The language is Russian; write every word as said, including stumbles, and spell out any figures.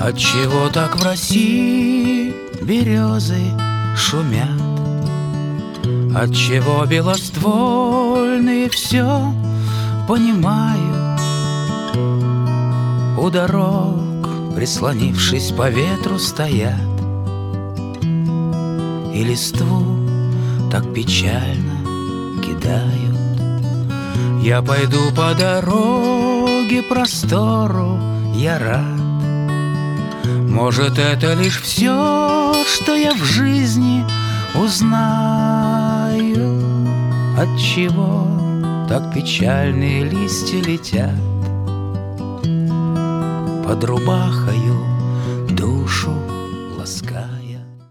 Отчего так в России березы шумят? Отчего белоствольные все понимают? У дорог, прислонившись по ветру, стоят и листву так печально кидают. Я пойду по дороге простору, я рад. Может, это лишь все, что я в жизни узнаю. Отчего так печальные листья летят под рубахою